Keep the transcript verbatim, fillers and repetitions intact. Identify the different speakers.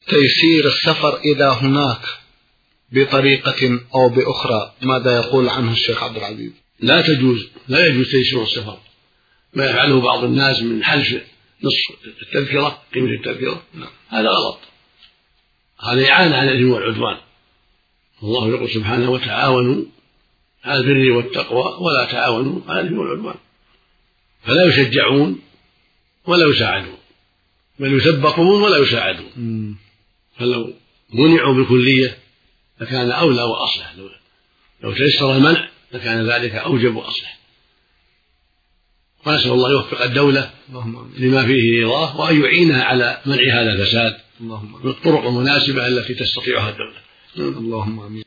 Speaker 1: تيسير السفر إذا هناك بطريقة أو بأخرى، ماذا يقول عنه الشيخ عبد العزيز؟
Speaker 2: لا تجوز لا يجوز تيسير السفر، ما يفعله بعض الناس من حلف نصف التذكرة قيمة التذكرة هذا غلط، هذا إعانة على الإثم والعدوان. الله يقول سبحانه وتعاونوا على البر والتقوى ولا تعاونوا على الإثم والعدوان، فلا يشجعون ولا يساعدون بل يسبقون ولا يساعدون. فلو منعوا بالكلية لكان أولى وأصلح، لو تيسر المنع لكان ذلك أوجب وأصلح. ونسأل الله يوفق الدولة لما فيه رضاه وأن يعينها على منع هذا الفساد بالطرق المناسبة التي تستطيعها الدولة.
Speaker 1: اللهم آمين.